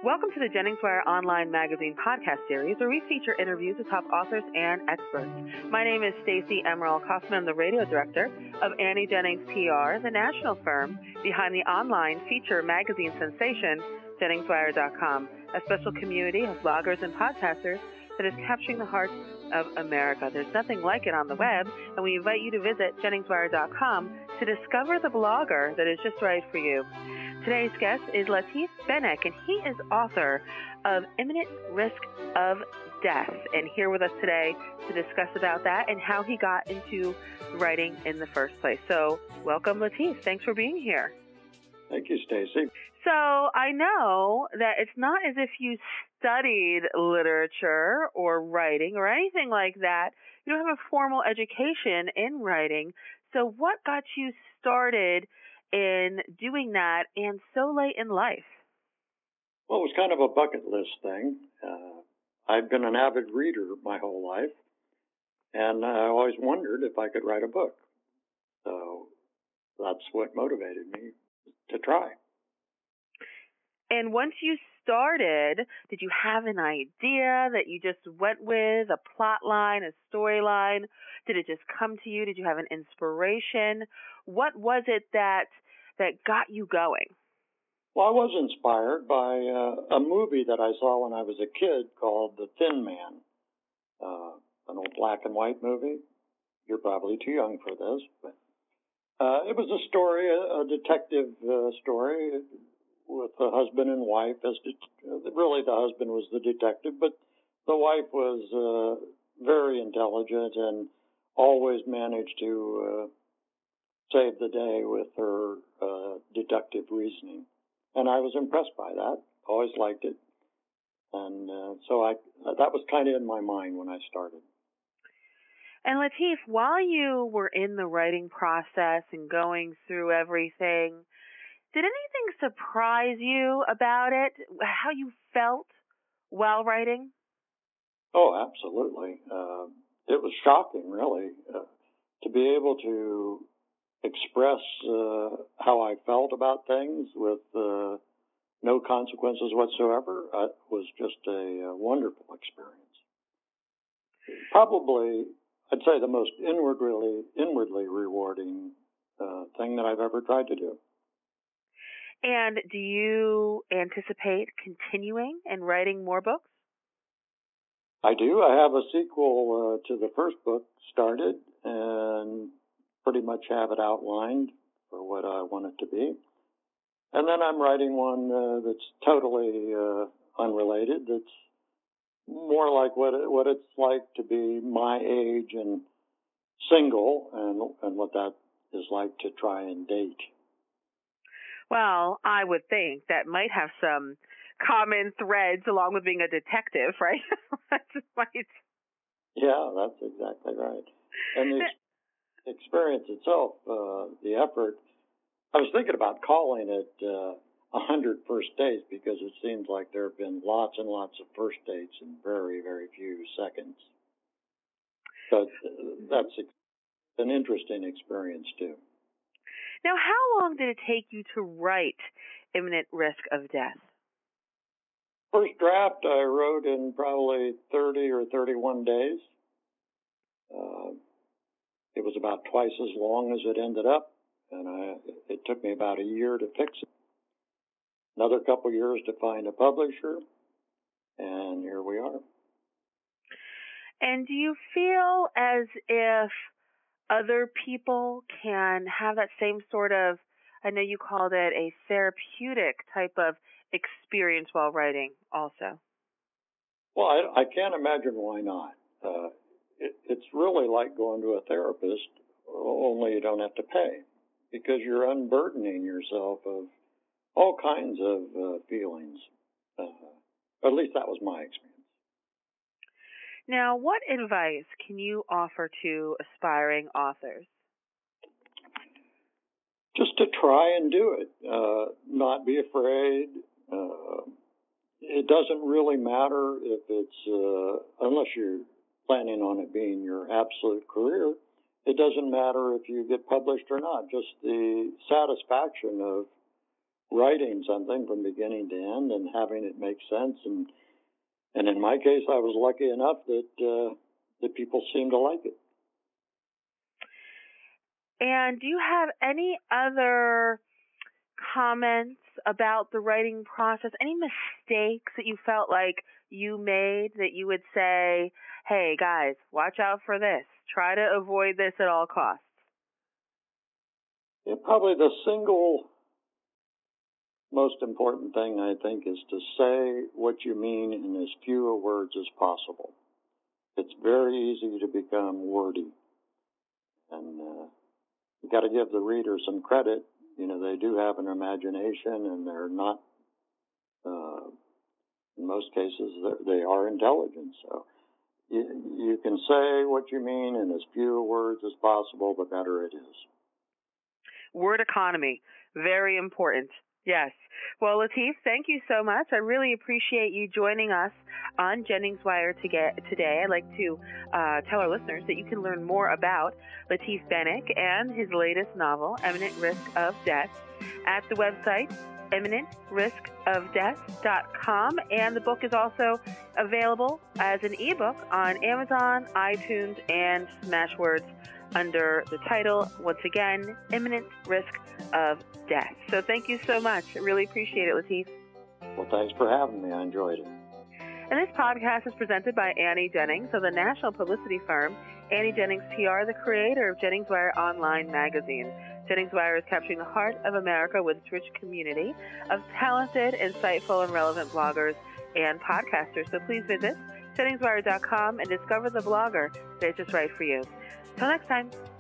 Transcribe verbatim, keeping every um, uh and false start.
Welcome to the JenningsWire Online Magazine podcast series, where we feature interviews with top authors and experts. My name is Stacey Emerald Kaufman. I'm the radio director of Annie Jennings P R, the national firm behind the online feature magazine sensation, Jennings Wire dot com, a special community of bloggers and podcasters that is capturing the hearts of America. There's nothing like it on the web, and we invite you to visit Jennings Wire dot com to discover the blogger that is just right for you. Today's guest is Latif Benek, and he is author of Imminent Risk of Death, and here with us today to discuss about that and how he got into writing in the first place. So welcome, Latif. Thanks for being here. Thank you, Stacey. So I know that it's not as if you studied literature or writing or anything like that. You don't have a formal education in writing. So what got you started in doing that and so late in life? Well, it was kind of a bucket list thing. Uh, I've been an avid reader my whole life, and I always wondered if I could write a book. So that's what motivated me to try. And once you started, did you have an idea that you just went with, a plot line, a storyline? Did it just come to you? Did you have an inspiration? What was it that that got you going? Well, I was inspired by uh, a movie that I saw when I was a kid called The Thin Man, uh, an old black and white movie. You're probably too young for this, but uh, it was a story, a, a detective uh, story with a husband and wife. As de- really, the husband was the detective, but the wife was uh, very intelligent and always managed to uh, save the day with her uh, deductive reasoning. And I was impressed by that. Always liked it. And uh, so I that was kind of in my mind when I started. And Latif, while you were in the writing process and going through everything, did anything surprise you about it? How you felt while writing? Oh, absolutely. Uh, it was shocking, really, uh, to be able to express uh, how I felt about things with uh, no consequences whatsoever. Uh, was just a, a wonderful experience. Probably, I'd say, the most inwardly inwardly rewarding uh, thing that I've ever tried to do. And do you anticipate continuing and writing more books? I do. I have a sequel uh, to the first book started and pretty much have it outlined for what I want it to be. And then I'm writing one uh, that's totally uh, unrelated, that's more like what it, what it's like to be my age and single, and and what that is like to try and date. Well, I would think that might have some common threads along with being a detective, right? might... Yeah, that's exactly right. And the ex- experience itself, uh, the effort, I was thinking about calling it uh, one hundred First Dates, because it seems like there have been lots and lots of first dates in very, very few seconds. But uh, that's an interesting experience, too. Now, how long did it take you to write Imminent Risk of Death? First draft I wrote in probably thirty or thirty-one days. Uh, it was about twice as long as it ended up, and I, it took me about a year to fix it. Another couple years to find a publisher, and here we are. And do you feel as if other people can have that same sort of, I know you called it a therapeutic type of experience while writing also? Well, I, I can't imagine why not. Uh, it, it's really like going to a therapist, only you don't have to pay, because you're unburdening yourself of all kinds of uh, feelings. Uh, at least that was my experience. Now, what advice can you offer to aspiring authors? Just to try and do it, uh, not be afraid. Uh, it doesn't really matter if it's, uh, unless you're planning on it being your absolute career, it doesn't matter if you get published or not. Just the satisfaction of writing something from beginning to end and having it make sense. And and in my case, I was lucky enough that uh, that people seemed to like it. And do you have any other comments about the writing process? Any mistakes that you felt like you made that you would say, hey, guys, watch out for this. Try to avoid this at all costs? Yeah, probably the single most important thing, I think, is to say what you mean in as few words as possible. It's very easy to become wordy. And uh, you got to give the reader some credit. You know, they do have an imagination, and they're not, uh, in most cases, they are intelligent. So you, you can say what you mean in as few words as possible, the better it is. Word economy, very important. Yes. Well, Lateef, thank you so much. I really appreciate you joining us on Jennings Wire today. I'd like to uh, tell our listeners that you can learn more about Lateef Bennick and his latest novel, Imminent Risk of Death, at the website imminent risk of death dot com. And the book is also available as an ebook on Amazon, iTunes, and Smashwords under the title, once again, Imminent Risk of Death. So thank you so much. I really appreciate it, Lateef. Well, thanks for having me. I enjoyed it. And this podcast is presented by Annie Jennings of the national publicity firm Annie Jennings P R, the creator of Jennings Wire Online magazine. Jennings Wire is capturing the heart of America with its rich community of talented, insightful, and relevant bloggers and podcasters. So please visit jennings wire dot com and discover the blogger that is just right for you. Till next time.